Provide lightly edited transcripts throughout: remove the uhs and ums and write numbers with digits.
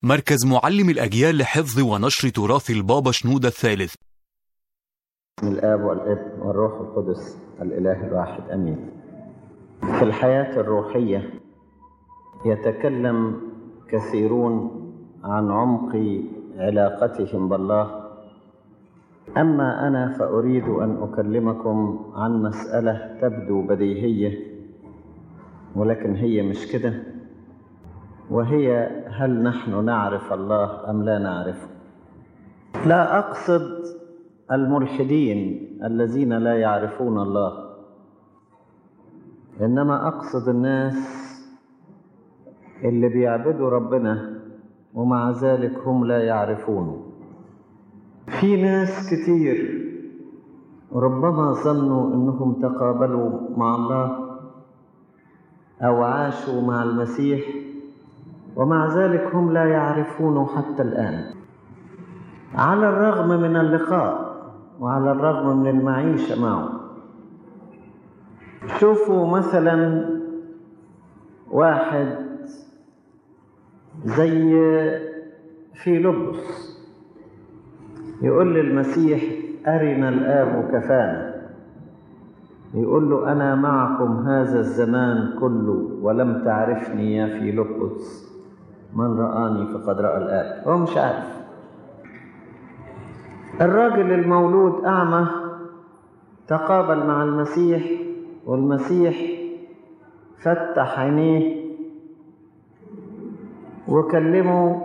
مركز معلم الأجيال لحفظ ونشر تراث البابا شنودة الثالث. بسم الآب والابن والروح القدس الإله الواحد أمين. في الحياة الروحية يتكلم كثيرون عن عمق علاقتهم بالله، أما أنا فأريد أن أكلمكم عن مسألة تبدو بديهية ولكن هي مش كده، وهي هل نحن نعرف الله أم لا نعرفه؟ لا أقصد الملحدين الذين لا يعرفون الله، إنما أقصد الناس اللي بيعبدوا ربنا ومع ذلك هم لا يعرفونه. في ناس كتير ربما ظنوا إنهم تقابلوا مع الله أو عاشوا مع المسيح ومع ذلك هم لا يعرفونه حتى الآن، على الرغم من اللقاء وعلى الرغم من المعيشة معه. شوفوا مثلا واحد زي فيلبس يقول للمسيح أرنا الآب كفانا، يقول له أنا معكم هذا الزمان كله ولم تعرفني يا فيلبس، من رآني فقد رأى الآب. هو مش عارف. الراجل المولود أعمى تقابل مع المسيح والمسيح فتح عينيه وكلمه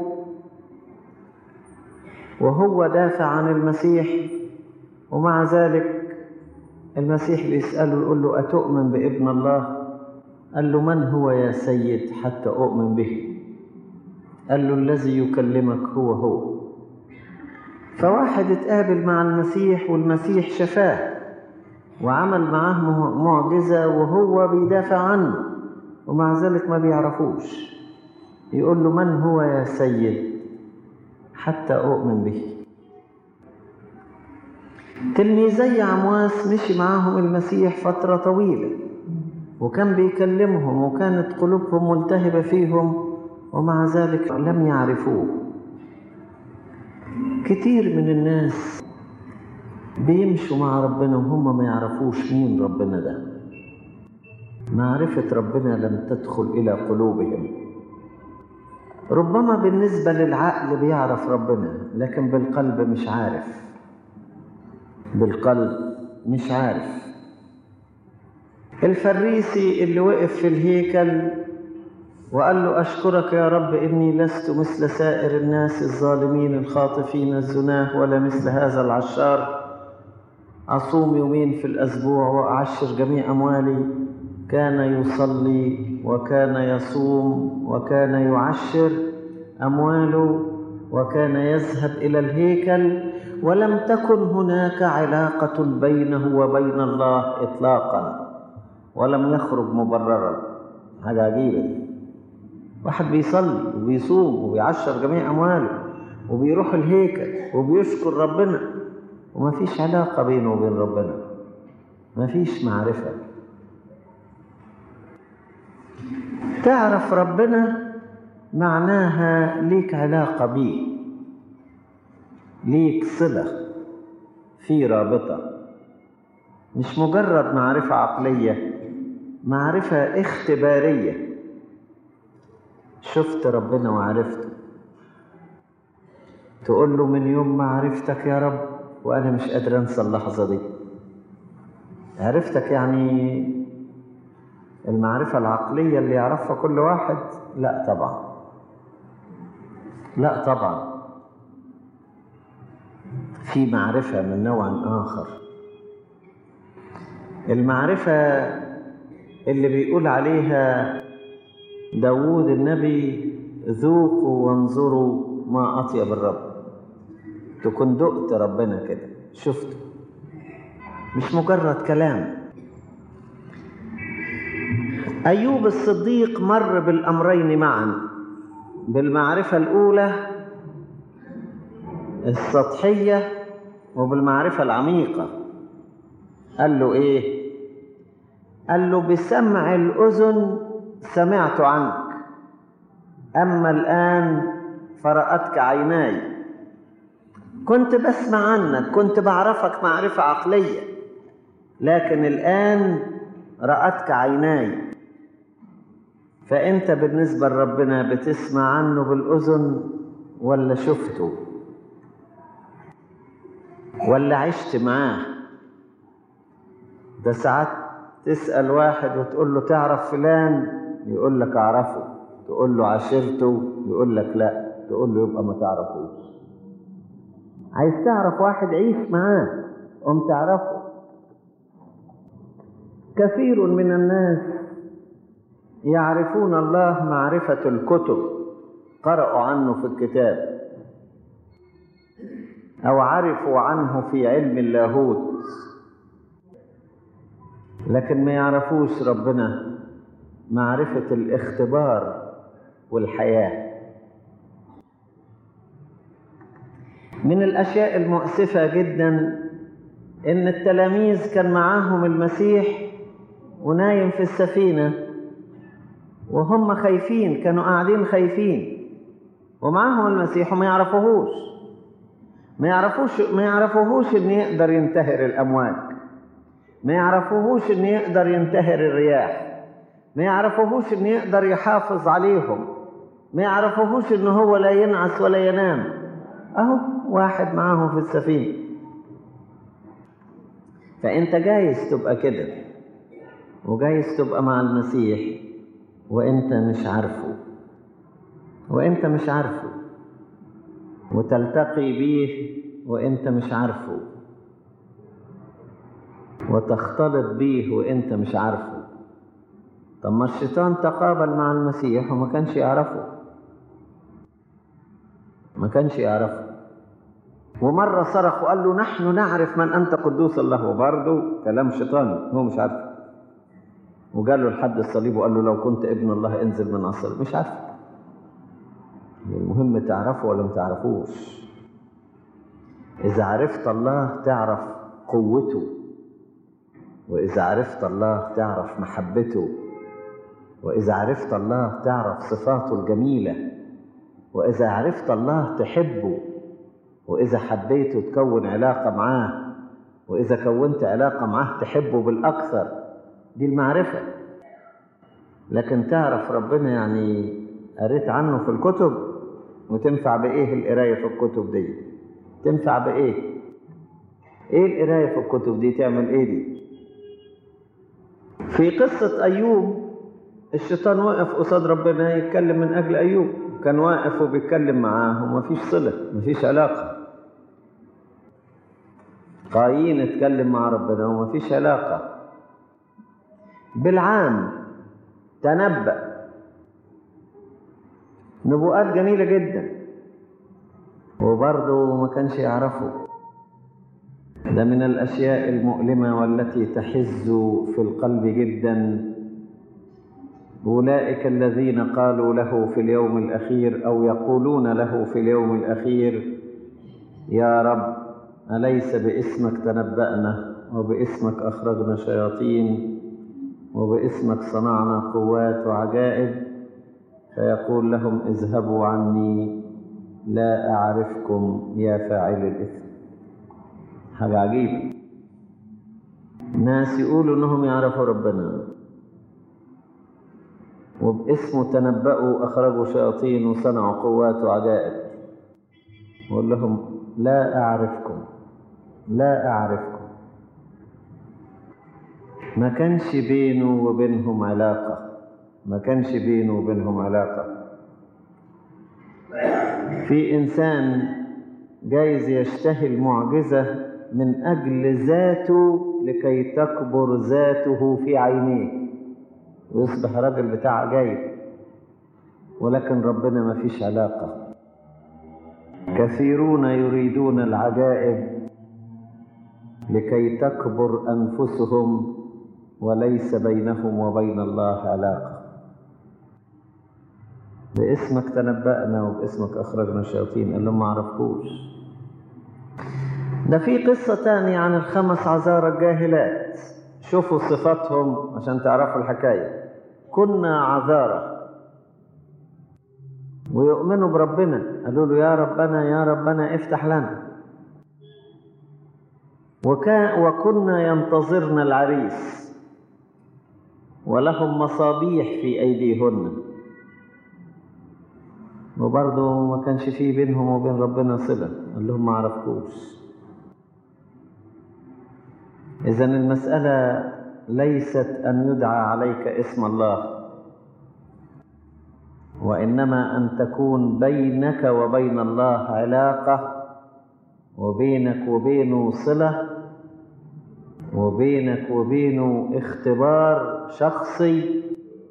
وهو دافع عن المسيح، ومع ذلك المسيح بيسأله يقول له أتؤمن بابن الله؟ قال له من هو يا سيد حتى أؤمن به؟ قال له الذي يكلمك هو. فواحد اتقابل مع المسيح والمسيح شفاه وعمل معاه معجزة وهو بيدافع عنه ومع ذلك ما بيعرفوش، يقول له من هو يا سيد حتى أؤمن به. تلميذي عمواس مشي معاهم المسيح فترة طويلة وكان بيكلمهم وكانت قلوبهم ملتهبة فيهم ومع ذلك لم يعرفوه. كتير من الناس بيمشوا مع ربنا وهم ما يعرفوش مين ربنا ده. معرفة ربنا لم تدخل إلى قلوبهم. ربما بالنسبة للعقل بيعرف ربنا لكن بالقلب مش عارف. بالقلب مش عارف. الفريسي اللي وقف في الهيكل وقال له أشكرك يا رب إني لست مثل سائر الناس الظالمين الخاطفين الزناه ولا مثل هذا العشار، أصوم يومين في الأسبوع وأعشر جميع أموالي. كان يصلي وكان يصوم وكان يعشر أمواله وكان يذهب إلى الهيكل ولم تكن هناك علاقة بينه وبين الله إطلاقا ولم يخرج مبررا. حاجة عجيبة. واحد بيصلي وبيصوم وبيعشر جميع أمواله وبيروح الهيكل وبيشكر ربنا وما فيش علاقة بينه وبين ربنا، ما فيش معرفة. تعرف ربنا معناها ليك علاقة بيه، ليك صلة، في رابطة، مش مجرد معرفة عقلية، معرفة اختبارية. شفت ربنا وعرفته، تقول له من يوم ما عرفتك يا رب وأنا مش قادر أنسى اللحظة دي. عرفتك يعني المعرفة العقلية اللي يعرفها كل واحد؟ لا طبعا، لا طبعا. في معرفة من نوع آخر، المعرفة اللي بيقول عليها داود النبي ذوقوا وانظروا ما أطيب الرب. تكون دقت ربنا كده، شفته، مش مجرد كلام. أيوب الصديق مر بالأمرين معا، بالمعرفة الأولى السطحية وبالمعرفة العميقة. قال له إيه؟ قال له بسمع الأذن سمعت عنك، أما الآن فرأتك عيناي. كنت بسمع عنك، كنت بعرفك معرفة عقلية، لكن الآن رأتك عيناي. فأنت بالنسبة لربنا بتسمع عنه بالأذن ولا شفته ولا عشت معاه؟ ده ساعات تسأل واحد وتقول له تعرف فلان، يقول لك أعرفه. تقول له عشرته، يقول لك لا. تقول له يبقى ما تعرفوش. عايز تعرف واحد عيش معاه قم تعرفه. كثير من الناس يعرفون الله معرفة الكتب، قرأوا عنه في الكتاب أو عرفوا عنه في علم اللاهوت، لكن ما يعرفوش ربنا معرفة الاختبار والحياة. من الأشياء المؤسفة جدا إن التلاميذ كان معاهم المسيح ونايم في السفينة وهم خايفين، كانوا قاعدين خايفين ومعاهم المسيح وما يعرفوهوش. ما يعرفوهوش إن يقدر ينتهر الأمواج، ما يعرفوهوش إن يقدر ينتهر الرياح، ما يعرفوهوش إن يقدر يحافظ عليهم، ما يعرفوهوش إن هو لا ينعس ولا ينام. أهو واحد معاهم في السفينة. فأنت جايز تبقى كده، وجايز تبقى مع المسيح وأنت مش عارفه، وتلتقي بيه وأنت مش عارفه، وتختلط بيه وأنت مش عارفه. طب ما الشيطان تقابل مع المسيح وما كانش يعرفه، ومرة صرخ وقال له نحن نعرف من أنت قدوس الله، وبرضه كلام شيطاني هو مش عارفه. وقال له لحد الصليب وقال له لو كنت ابن الله انزل من الصليب. مش عارفه. المهم تعرفه ولا ما تعرفوش. إذا عرفت الله تعرف قوته، وإذا عرفت الله تعرف محبته، وإذا عرفت الله تعرف صفاته الجميلة، وإذا عرفت الله تحبه، وإذا حبيته تكون علاقة معاه، وإذا كونت علاقة معاه تحبه بالأكثر. دي المعرفة. لكن تعرف ربنا يعني قريت عنه في الكتب، وتنفع بإيه القراية في الكتب دي؟ تنفع بإيه؟ إيه القراية في الكتب دي تعمل إيه دي؟ في قصة أيوب الشيطان وقف قصاد ربنا يتكلم من أجل أيوب، كان واقف وبيتكلم معاه ومفيش صلة، مفيش علاقة. قايين اتكلم مع ربنا ومفيش علاقة. بالعام تنبأ نبوءات جميلة جدا وبرضه ما كانش يعرفه. ده من الأشياء المؤلمة والتي تحز في القلب جدا. أولئك الذين قالوا له في اليوم الأخير أو يقولون له في اليوم الأخير يا رب أليس باسمك تنبأنا وباسمك أخرجنا شياطين وباسمك صنعنا قوات وعجائب؟ فيقول لهم اذهبوا عني لا أعرفكم يا فاعل الإثم. حاجة عجيبة. ناس يقولوا إنهم يعرفوا ربنا وباسمه تنبأوا أخرجوا شياطين وصنعوا قوات وعجائب، وقال لهم لا أعرفكم. ما كانش بينه وبينهم علاقة. في إنسان جايز يشتهي المعجزة من أجل ذاته لكي تكبر ذاته في عينيه ويصبح راجل بتاع عجائب، ولكن ربنا ما فيش علاقة. كثيرون يريدون العجائب لكي تكبر أنفسهم وليس بينهم وبين الله علاقة. باسمك تنبأنا وباسمك أخرجنا شياطين، قال لهم ما عرفكوش. ده في قصة تانية عن ال5 عذارى الجاهلات. شوفوا صفاتهم عشان تعرفوا الحكاية. كنا عذارى ويؤمنوا بربنا. قالوا له يا ربنا يا ربنا افتح لنا. وكنا ينتظرن العريس ولهم مصابيح في أيديهن، وبرضه ما كانش فيه بينهم وبين ربنا صلة. قال لهم ما عرفكوش. إذن المسألة ليست أن يدعى عليك اسم الله، وإنما أن تكون بينك وبين الله علاقة، وبينك وبينه صلة، وبينك وبينه اختبار شخصي،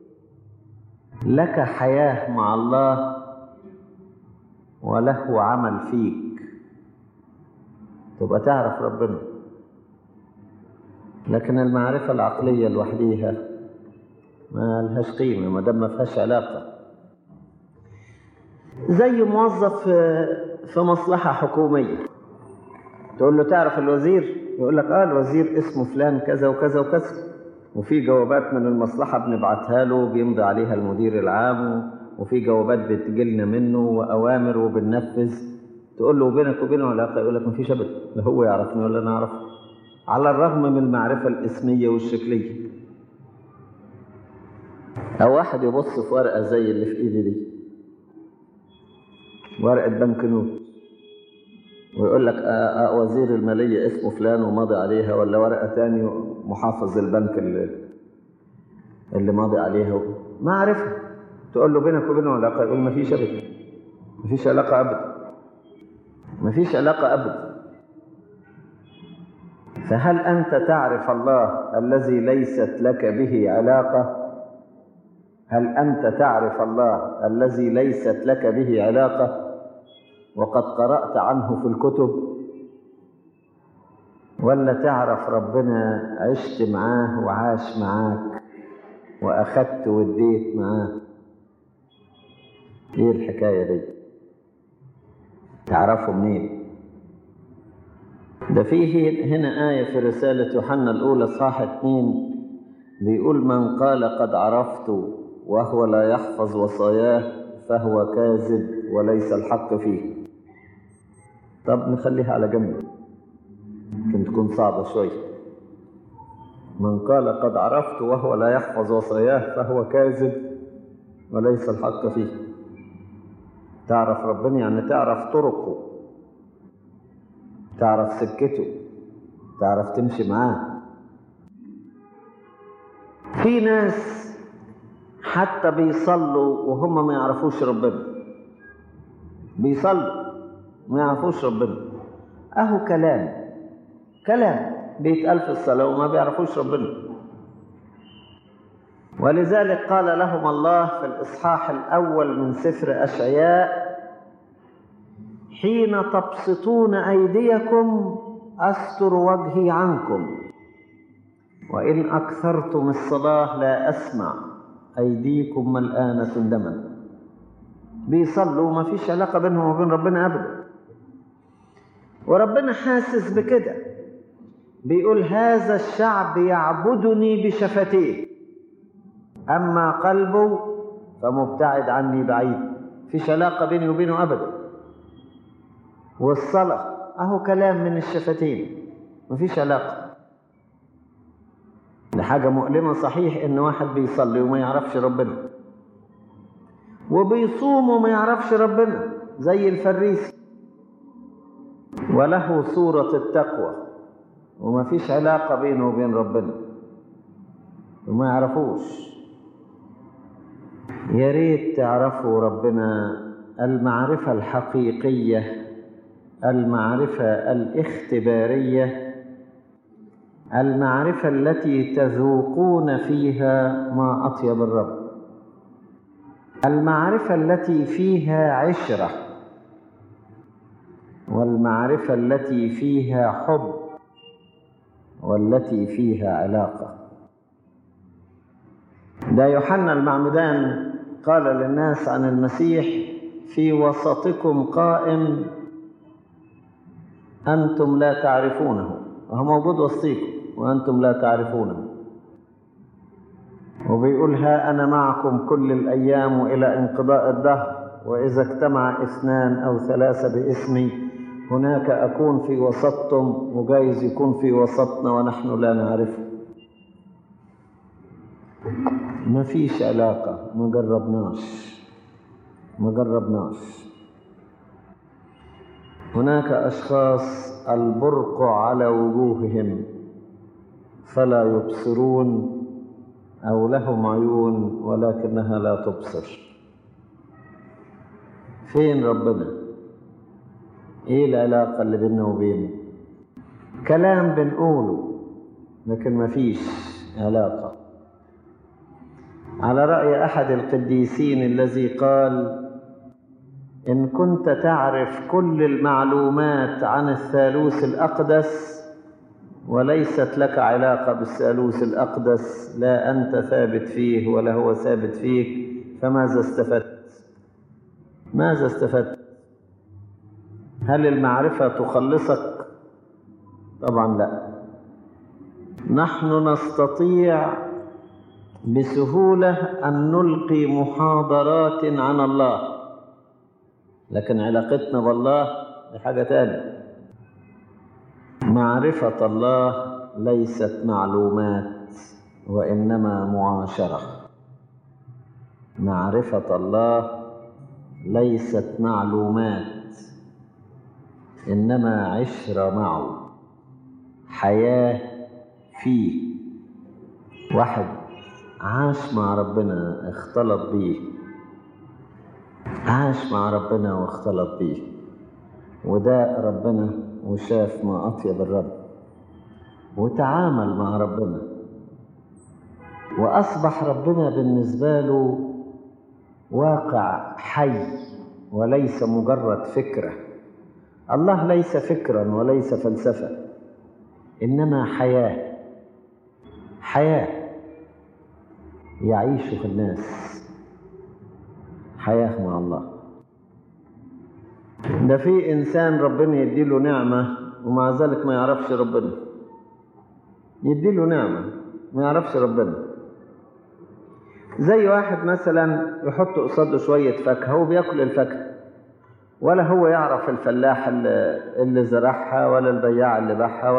لك حياة مع الله وله عمل فيك، تبقى تعرف ربنا. لكن المعرفة العقلية لوحديها ما لهاش قيمة ما دام ما فيهاش علاقة. زي موظف في مصلحة حكومية، تقول له تعرف الوزير؟ يقول لك الوزير اسمه فلان كذا وكذا وكذا، وفي جوابات من المصلحة بنبعتها له بيمضي عليها المدير العام، وفي جوابات بتجيلنا منه وأوامر وبننفذ. تقول له بينك وبينه علاقة؟ يقول لك مفيش أبدا، لا هو يعرفني ولا أنا أعرفه، على الرغم من المعرفة الاسمية والشكلية. أو واحد يبص في ورقة زي اللي في إيدي دي، ورقة بنك نوت، ويقول لك وزير المالية اسمه فلان وماضي عليها، ولا ورقة تاني محافظ البنك اللي ماضي عليها، ما عارفها. تقول له بينك وبينه علاقة؟ يقول مفيش أبدا، مفيش علاقة أبدا، مفيش علاقة أبدا. فهل أنت تعرف الله الذي ليست لك به علاقة؟ هل أنت تعرف الله الذي ليست لك به علاقة وقد قرأت عنه في الكتب؟ ولا تعرف ربنا عشت معاه وعاش معاك وأخذت واديت معاه؟ ايه الحكاية دي؟ تعرفه منين؟ ده فيه هنا آية في رسالة يوحنا الأولى صح 2 بيقول من قال قد عرفت وهو لا يحفظ وصاياه فهو كاذب وليس الحق فيه. طب نخليها على جنب، يمكن تكون صعبة شوية. من قال قد عرفت وهو لا يحفظ وصاياه فهو كاذب وليس الحق فيه. تعرف ربنا يعني تعرف طرقه، تعرف سكته، تعرف تمشي معاه. في ناس حتى بيصلوا وهم ما يعرفوش ربنا، بيصلوا ما يعرفوش ربنا، اهو كلام بيتقال في الصلاة وما بيعرفوش ربنا. ولذلك قال لهم الله في الإصحاح الأول من سفر أشعياء حين تبسطون أيديكم أستر وجهي عنكم وإن أكثرتم الصلاة لا أسمع أيديكم ملآنة دما. بيصلوا وما فيش علاقة بينهم وبين ربنا أبدا، وربنا حاسس بكده. بيقول هذا الشعب يعبدني بشفتيه أما قلبه فمبتعد عني بعيد. فيش علاقة بيني وبينه أبدا. والصلاة أهو كلام من الشفتين، مفيش علاقة. ده حاجة مؤلمة صحيح إن واحد بيصلي وما يعرفش ربنا، وبيصوم وما يعرفش ربنا زي الفريسي، وله صورة التقوى وما فيش علاقة بينه وبين ربنا وما يعرفوش. يا ريت تعرفوا ربنا المعرفة الحقيقية، المعرفة الاختبارية، المعرفة التي تذوقون فيها ما أطيب الرب، المعرفة التي فيها عشرة، والمعرفة التي فيها حب، والتي فيها علاقة. ده يوحنا المعمدان قال للناس عن المسيح في وسطكم قائم أنتم لا تعرفونه، وهو موجود وسطيكم وأنتم لا تعرفونه. وبيقول ها أنا معكم كل الأيام وإلى انقضاء الدهر وإذا اجتمع 2 أو 3 باسمي هناك أكون في وسطهم، وجايز يكون في وسطنا ونحن لا نعرفه. ما فيش علاقة، ما جربناش. هناك أشخاص البرق على وجوههم فلا يبصرون، أو لهم عيون ولكنها لا تبصر. فين ربنا؟ إيه العلاقة اللي بيننا وبينه؟ كلام بنقوله لكن ما فيش علاقة. على رأي أحد القديسين الذي قال: إن كنت تعرف كل المعلومات عن الثالوث الأقدس وليست لك علاقة بالثالوث الأقدس، لا أنت ثابت فيه ولا هو ثابت فيك، فماذا استفدت؟ ماذا استفدت؟ هل المعرفة تخلصك؟ طبعا لا. نحن نستطيع بسهولة أن نلقي محاضرات عن الله، لكن علاقتنا بالله دي حاجة تانية. معرفة الله ليست معلومات وإنما معاشرة. معرفة الله ليست معلومات، إنما عشرة معه، حياة فيه. واحد عاش مع ربنا اختلط بيه، عاش مع ربنا واختلط بيه، وداق ربنا وشاف ما أطيب الرب، وتعامل مع ربنا، وأصبح ربنا بالنسبة له واقع حي وليس مجرد فكرة. الله ليس فكرا وليس فلسفة، إنما حياة يعيش في الناس، حياة مع الله. ده في إنسان ربنا يديله نعمة ومع ذلك ما يعرفش ربنا، يديله نعمة ما يعرفش ربنا. زي واحد مثلا يحط قصاده شوية فاكهة وبياكل الفاكهة، ولا هو يعرف الفلاح اللي زرعها ولا البياع اللي باعها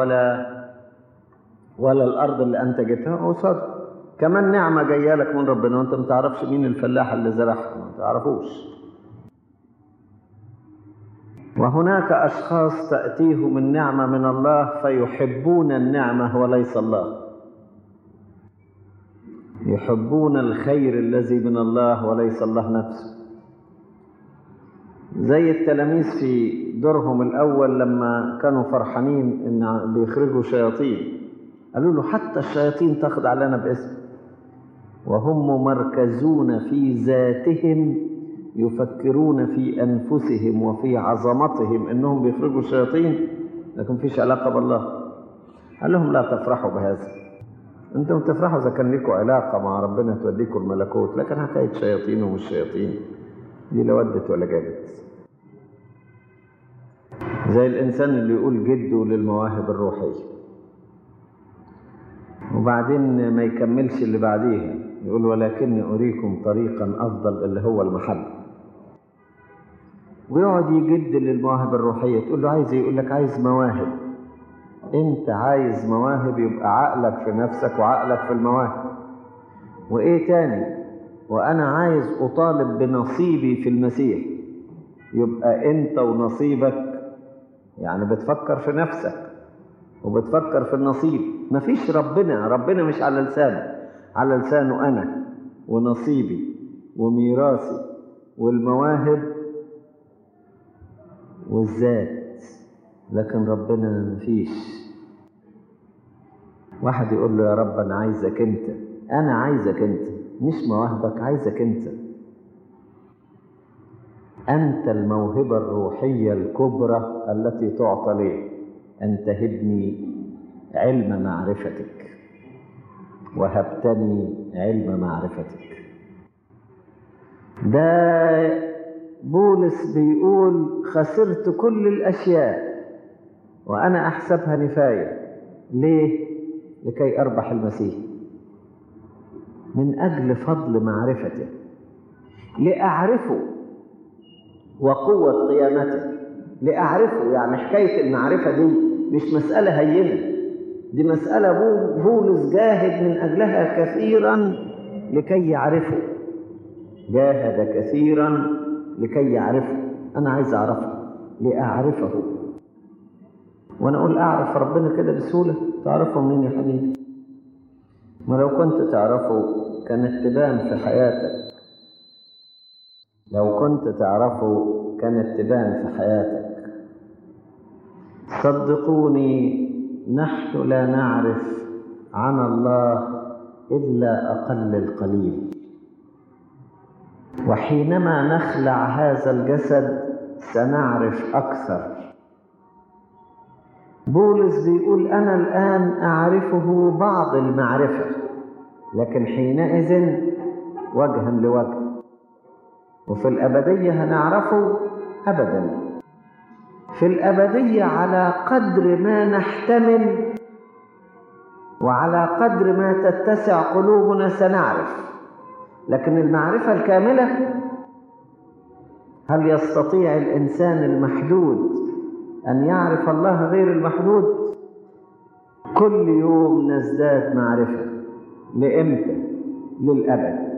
ولا الأرض اللي أنتجتها قصاده. كمان نعمة جاية لك من ربنا وأنت ما تعرفش مين الفلاح اللي زرعها، ما تعرفوش. وهناك أشخاص تأتيهم النعمة من الله فيحبون النعمة وليس الله، يحبون الخير الذي من الله وليس الله نفسه. زي التلاميذ في دورهم الأول لما كانوا فرحانين إن بيخرجوا شياطين، قالوا له حتى الشياطين تخضع لنا باسم، وهم ممركزون في ذاتهم يفكرون في أنفسهم وفي عظمتهم إنهم بيخرجوا الشياطين، لكن فيش علاقة بالله. قال لهم لا تفرحوا بهذا، أنتم تفرحوا إذا كان لكم علاقة مع ربنا توديكم الملكوت، لكن حكاية شياطين ومش شياطين دي لا ودت ولا جابت. زي الإنسان اللي يقول جده للمواهب الروحية وبعدين ما يكملش اللي بعديها، يقول ولكني أريكم طريقا أفضل اللي هو المحبة. ويقعد يجد للمواهب الروحية، تقول له عايز، يقول لك عايز مواهب. انت عايز مواهب يبقى عقلك في نفسك وعقلك في المواهب. وايه تاني؟ وانا عايز اطالب بنصيبي في المسيح، يبقى انت ونصيبك يعني بتفكر في نفسك وبتفكر في النصيب. مفيش ربنا مش على لسانه، على لسانه انا ونصيبي وميراثي والمواهب والذات، لكن ربنا مفيش. واحد يقول له يا رب انا عايزك انت، انا عايزك انت، مش مواهبك، عايزك انت. انت الموهبة الروحية الكبرى التي تعطى لي، ان تهبني علم معرفتك، وهبتني علم معرفتك. ده بولس بيقول خسرت كل الأشياء وأنا أحسبها نفاية. ليه؟ لكي أربح المسيح، من أجل فضل معرفته، لأعرفه وقوة قيامته لأعرفه. يعني حكاية المعرفة دي مش مسألة هينة، دي مسألة بولس جاهد من أجلها كثيرا لكي يعرفه، جاهد كثيرا لكي يعرفه. أنا عايز أعرفه لأعرفه. وأنا أقول أعرف ربنا كده بسهولة؟ تعرفه منين يا حبيبي؟ ما لو كنت تعرفه كانت تبان في حياتك، لو كنت تعرفه كانت تبان في حياتك. صدقوني نحن لا نعرف عن الله إلا أقل القليل، وحينما نخلع هذا الجسد سنعرف أكثر. بولس بيقول أنا الآن أعرفه بعض المعرفة، لكن حينئذ وجها لوجه، وفي الأبدية هنعرفه أبدا. في الأبدية على قدر ما نحتمل وعلى قدر ما تتسع قلوبنا سنعرف، لكن المعرفة الكاملة هل يستطيع الإنسان المحدود أن يعرف الله غير المحدود؟ كل يوم نزداد معرفة. لإمتى؟ للأبد.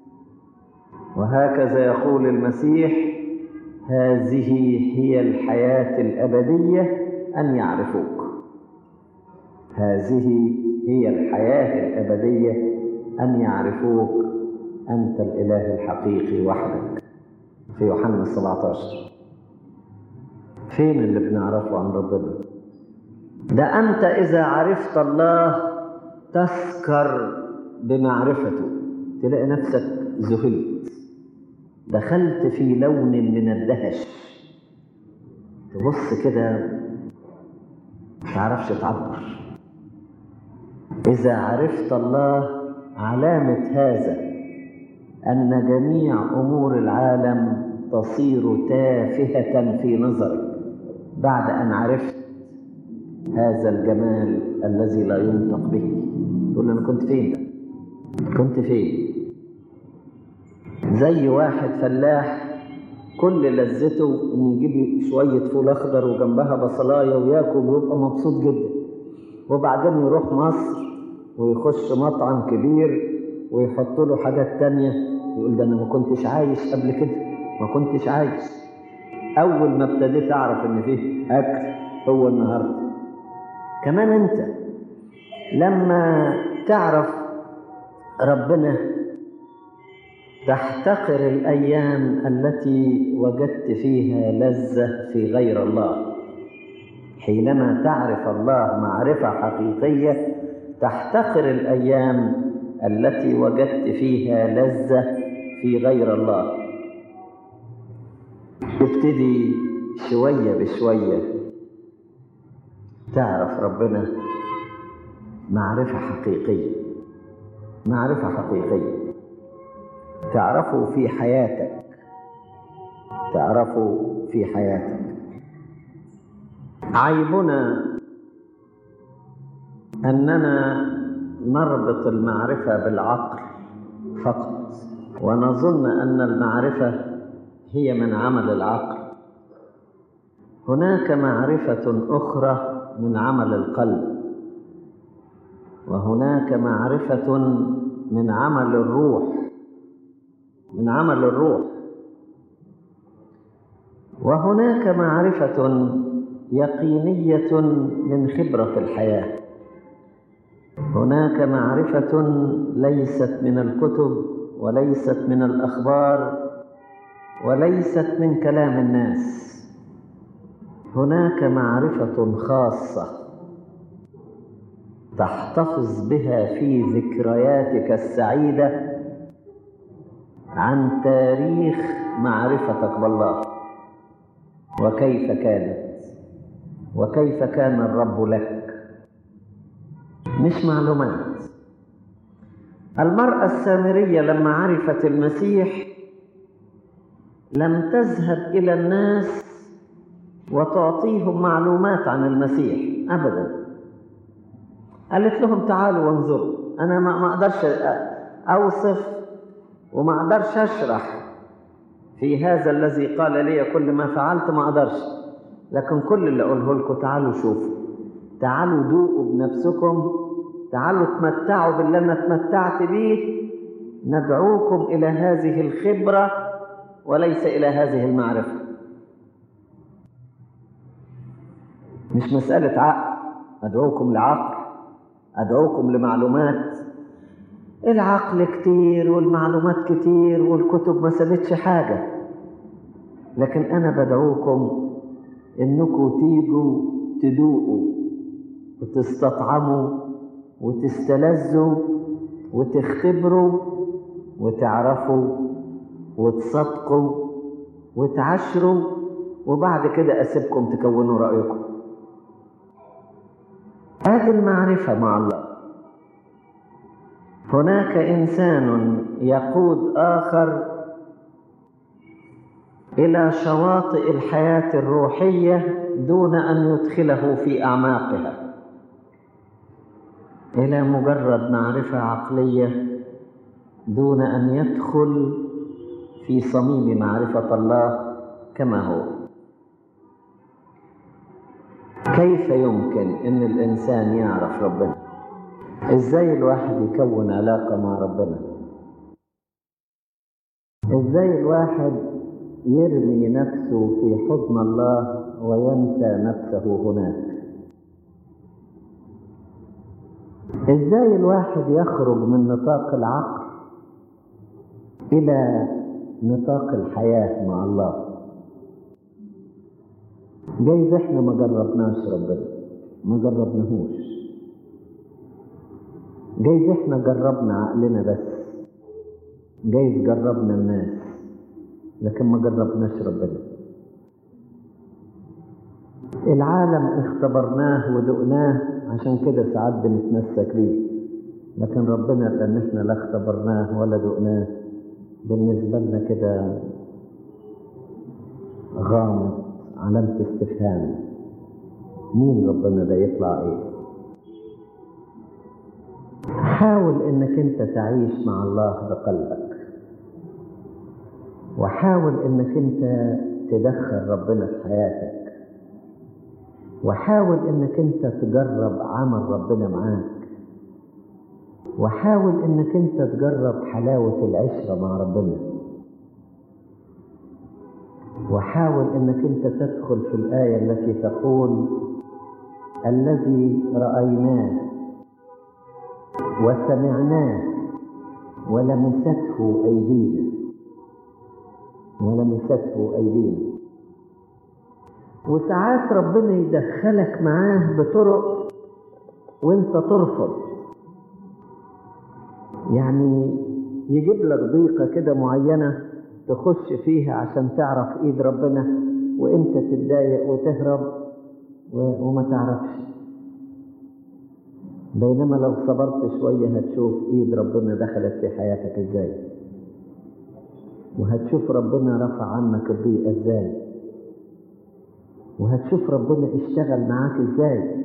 وهكذا يقول المسيح: هذه هي الحياة الأبدية أن يعرفوك. هذه هي الحياة الأبدية أن يعرفوك أنت الإله الحقيقي وحدك، في يوحنا 17. فين اللي بنعرفه عن ربنا؟ ده أنت إذا عرفت الله تسكر بمعرفته، تلاقي نفسك ذهلت، دخلت في لون من الدهش، تبص كده متعرفش تعبر. إذا عرفت الله علامة هذا أن جميع أمور العالم تصير تافهة في نظرك بعد أن عرفت هذا الجمال الذي لا ينطق به. تقول أنا كنت فين ده؟ كنت فين؟ زي واحد فلاح كل لذته إن يجيب شوية فول أخضر وجنبها بصلاية وياكل ويبقى مبسوط جدا، وبعدين يروح مصر ويخش مطعم كبير ويحط له حاجات تانية، يقول ده أنا ما كنتش عايش قبل كده، ما كنتش عايش. أول ما ابتديت أعرف إن فيه أكل هو النهاردة. كمان أنت لما تعرف ربنا تحتقر الأيام التي وجدت فيها لذة في غير الله. حينما تعرف الله معرفة حقيقية تحتقر الأيام التي وجدت فيها لذة في غير الله. تبتدي شوية بشوية تعرف ربنا معرفة حقيقية، معرفة حقيقية، تعرفه في حياتك، تعرفه في حياتك. عيبنا أننا نربط المعرفة بالعقل فقط، ونظن أن المعرفة هي من عمل العقل. هناك معرفة أخرى من عمل القلب، وهناك معرفة من عمل الروح، من عمل الروح، وهناك معرفة يقينية من خبرة الحياة. هناك معرفة ليست من الكتب وليست من الأخبار وليست من كلام الناس. هناك معرفة خاصة تحتفظ بها في ذكرياتك السعيدة عن تاريخ معرفتك بالله، وكيف كانت، وكيف كان الرب لك. مش معلومات. المرأة السامرية لما عرفت المسيح لم تذهب إلى الناس وتعطيهم معلومات عن المسيح أبدا. قالت لهم تعالوا وانظروا. أنا ما أقدرش أوصف وما أقدرش أشرح في هذا الذي قال لي كل ما فعلت ما أقدرش، لكن كل اللي أقوله لكم تعالوا شوفوا، تعالوا دوقوا بنفسكم، تعالوا تمتعوا باللي أنا اتمتعت بيه. ندعوكم إلى هذه الخبرة وليس إلى هذه المعرفة. مش مسألة عقل، أدعوكم لعقل، أدعوكم لمعلومات. العقل كتير والمعلومات كتير والكتب ما سابتش حاجة، لكن أنا بدعوكم إنكم تيجوا تدوقوا وتستطعموا وتستلذوا وتختبروا وتعرفوا وتصدقوا وتعشروا، وبعد كده أسيبكم تكونوا رأيكم. هذه المعرفة مع الله. هناك إنسان يقود آخر إلى شواطئ الحياة الروحية دون أن يدخله في أعماقها، إلى مجرد معرفة عقلية دون أن يدخل في صميم معرفة الله كما هو. كيف يمكن أن الإنسان يعرف ربنا؟ إزاي الواحد يكون علاقة مع ربنا؟ إزاي الواحد يرمي نفسه في حضن الله وينسى نفسه هناك؟ إزاي الواحد يخرج من نطاق العقل إلى نطاق الحياة مع الله؟ جايز احنا ما جربناش ربنا، ما جربناهوش. جايز احنا جربنا عقلنا بس، جايز جربنا الناس لكن ما جربناش ربنا. العالم اختبرناه ودقناه، عشان كده ساعات بنتمسك بيه، لكن ربنا لأن احنا لا اختبرناه ولا دقناه بالنسبة لنا كده غامض، علامة استفهام. مين ربنا ده؟ يطلع ايه؟ حاول انك انت تعيش مع الله بقلبك، وحاول انك انت تدخل ربنا في حياتك، وحاول انك انت تجرب عمل ربنا معاك، وحاول انك انت تجرب حلاوة العشرة مع ربنا، وحاول انك انت تدخل في الآية التي تقول الذي رأيناه وسمعناه ولمسته أيدينا، ولمسته أيدينا. وساعات ربنا يدخلك معاه بطرق وانت ترفض، يعني يجيب لك ضيقة كده معينة تخش فيها عشان تعرف ايد ربنا، وانت تتضايق وتهرب وما تعرفش. بينما لو صبرت شوية هتشوف ايد ربنا دخلت في حياتك ازاي، وهتشوف ربنا رفع عنك الضيقة ازاي، وهتشوف ربنا اشتغل معاك ازاي.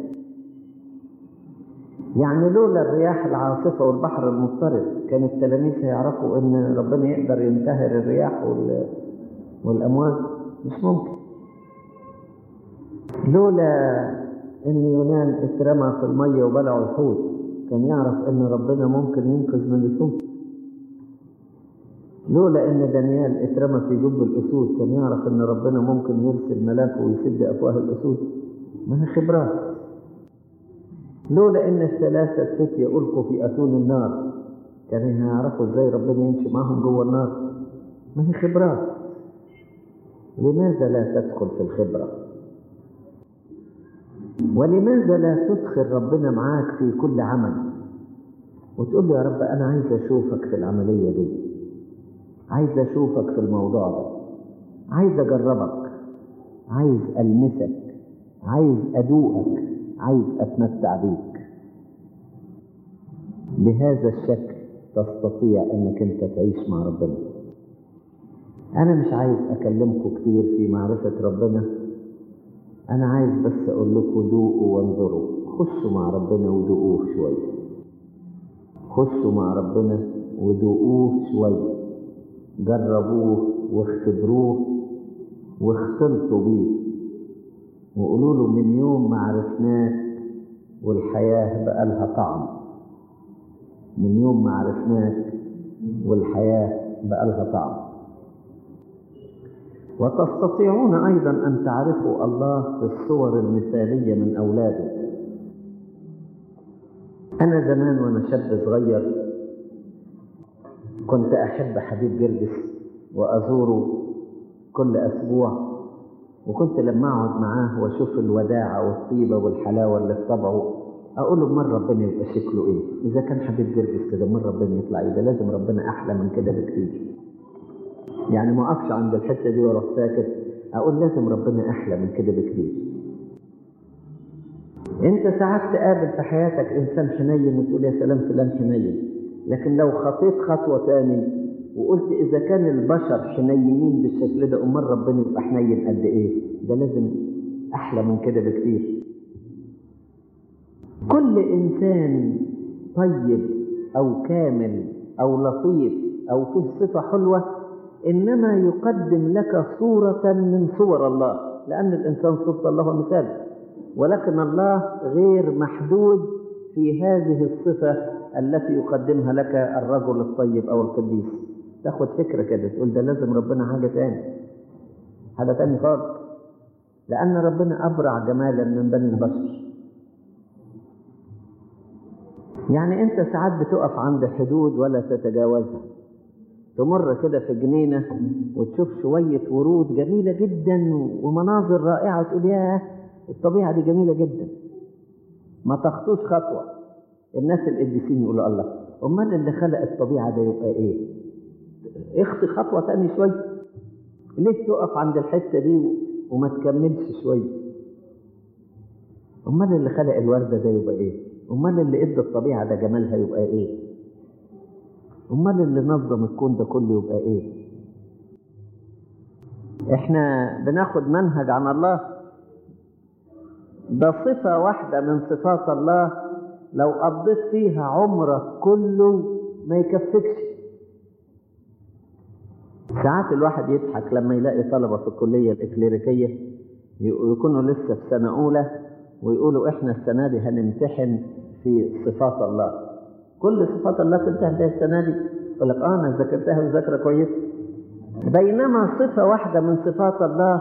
يعني لولا الرياح العاصفة والبحر المضطرب كان التلاميذ هيعرفوا ان ربنا يقدر ينتهر الرياح والامواج؟ مش ممكن. لولا ان يونان اترمى في المية وبلعوا الحوت كان يعرف ان ربنا ممكن ينقذ من الحوت. لولا ان دانيال اترمى في جب الاسود كان يعرف ان ربنا ممكن يرسل ملاكه ويسد افواه الاسود. ما هي خبرات. لولا ان الثلاثة فتية ألقوا في أتون النار كانوا هيعرفوا ازاي ربنا يمشي معهم جوه النار. ما هي خبرات. لماذا لا تدخل في الخبرة؟ ولماذا لا تدخل ربنا معاك في كل عمل وتقول له يا رب أنا عايز أشوفك في العملية دي، عايز أشوفك في الموضوع ده، عايز أجربك، عايز ألمسك، عايز أدوقك، عايز أتمتع بيك. بهذا الشكل تستطيع أنك أنت تعيش مع ربنا. أنا مش عايز أكلمكم كتير في معرفة ربنا، أنا عايز بس أقول لكم دوقوا وانظروا. خشوا مع ربنا ودوقوه شوية، خشوا مع ربنا ودوقوه شوية، جربوه واختبروه واختلطوا بيه وقولوا له من يوم ما عرفناك والحياة بقى لها طعم. من يوم ما عرفناك والحياة بقى لها طعم. وتستطيعون أيضا أن تعرفوا الله في الصور المثالية من أولاده. أنا زمان وأنا شاب صغير كنت أحب حبيب جرجس وأزوره كل أسبوع، وكنت لما أقعد معاه وأشوف الوداعة والطيبة والحلاوة اللي في طبعه أقول له مر ربنا يبقى شكله إيه؟ إذا كان حبيب جرجس كده مر ربنا يطلع إيه؟ ده لازم ربنا أحلى من كده بكتير. يعني ما أقفش عند الحتة دي وأروح ساكت، أقول لازم ربنا أحلى من كده بكتير. أنت ساعات تقابل في حياتك إنسان حنين وتقول يا سلام فلان حنين، لكن لو خطيت خطوة تاني وقلت إذا كان البشر حنينين بالشكل ده أمال ربنا يبقى حنين قد إيه؟ ده لازم أحلى من كده بكتير. كل إنسان طيب أو كامل أو لطيف أو فيه صفة حلوة إنما يقدم لك صورة من صور الله، لأن الإنسان صورة الله ومثاله، ولكن الله غير محدود في هذه الصفة التي يقدمها لك الرجل الطيب أو القديس. تاخد فكرة كده تقول ده لازم ربنا حاجة تاني خالص، لأن ربنا أبرع جمالا من بني البشر. يعني أنت ساعات بتقف عند حدود ولا تتجاوزها، تمر كده في جنينة وتشوف شوية ورود جميلة جدا ومناظر رائعة وتقول ياه الطبيعة دي جميلة جدا، ما تخطوش خطوة. الناس القديسين يقولوا الله أمال اللي خلق الطبيعة ده يبقى إيه؟ اخطي خطوة تاني شوية. ليه تقف عند الحتة دي وما تكملش شوية؟ أمال اللي خلق الوردة ده يبقى إيه؟ أمال اللي إدى الطبيعة ده جمالها يبقى إيه؟ أمال اللي نظم الكون ده كله يبقى إيه؟ إحنا بناخد منهج عن الله، ده صفة واحدة من صفات الله لو قضيت فيها عمرك كله ما يكفكش. ساعات الواحد يضحك لما يلاقي طلبة في الكلية الإكليريكية يكونوا لسه في سنة أولى ويقولوا إحنا السنة دي هنمتحن في صفات الله. كل صفات الله تمتحن بها السنة دي، يقول لك أنا ذاكرتها وذاكرة كويسة. بينما صفة واحدة من صفات الله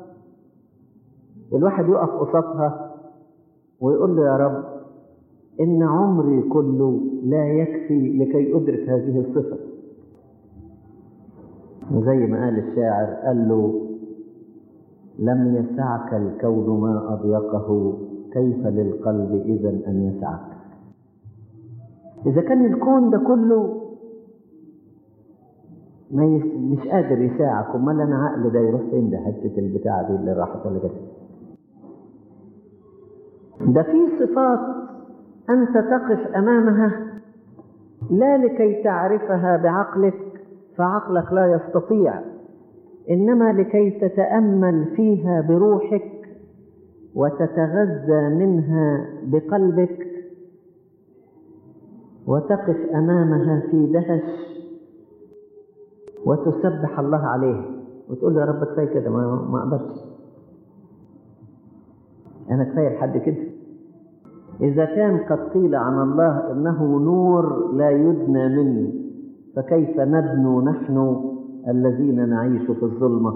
الواحد يقف قصادها ويقول له يا رب إن عمري كله لا يكفي لكي أدرك هذه الصفة. وزي ما قال الشاعر قال له لم يسعك الكون ما أضيقه كيف للقلب إذن أن يسعك. إذا كان الكون ده كله مش قادر يساعك أمال أنا عقل ده يروح فين؟ ده حتة البتاعة دي اللي راحت ولا جت. ده في صفات أنت تقف أمامها لا لكي تعرفها بعقلك فعقلك لا يستطيع، إنما لكي تتأمل فيها بروحك وتتغذى منها بقلبك وتقف أمامها في دهش وتسبح الله عليه وتقول يا رب كفاية كده، ما أقدرش، أنا كفاية لحد كده. إذا كان قد قيل عن الله إنه نور لا يدنى منه فكيف ندنو نحن الذين نعيش في الظلمة؟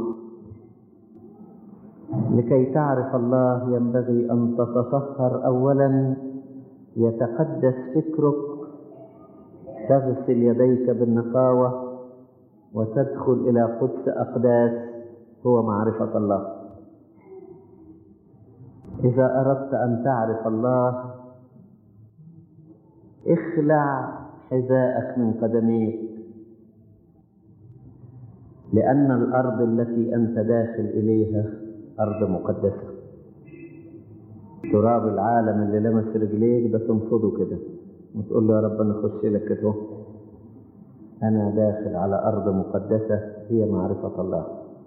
لكي تعرف الله ينبغي أن تتطهر أولا، يتقدس فكرك، تغسل يديك بالنقاوة وتدخل إلى قدس أقداس هو معرفة الله. إذا أردت أن تعرف الله اخلع حذاءك من قدميك، لأن الأرض التي أنت داخل إليها أرض مقدسة. تراب العالم اللي لمس رجليك ده تنفضه كده وتقول له يا رب أنا أخش لك كده، أنا داخل على أرض مقدسة هي معرفة الله.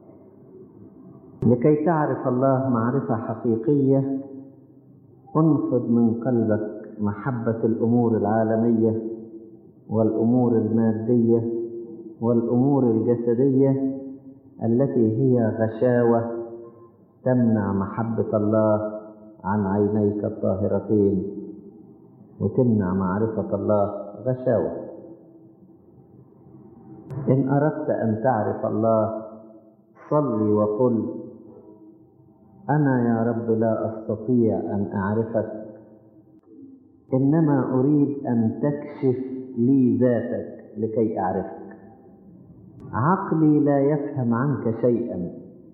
لكي تعرف الله معرفة حقيقية انفض من قلبك محبة الأمور العالمية والأمور المادية والأمور الجسدية التي هي غشاوة تمنع محبة الله عن عينيك الطاهرتين وتمنع معرفة الله. غشاوة. إن أردت أن تعرف الله صلي وقل: أنا يا رب لا أستطيع أن أعرفك، إنما أريد أن تكشف لي ذاتك لكي أعرفك. عقلي لا يفهم عنك شيئا،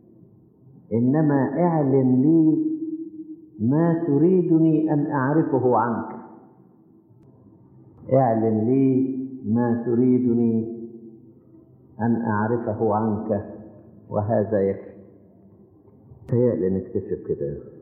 إنما اعلن لي ما تريدني أن أعرفه عنك. اعلن لي ما تريدني أن أعرفه عنك، وهذا يكفي. تهيألي نكتفي بكده.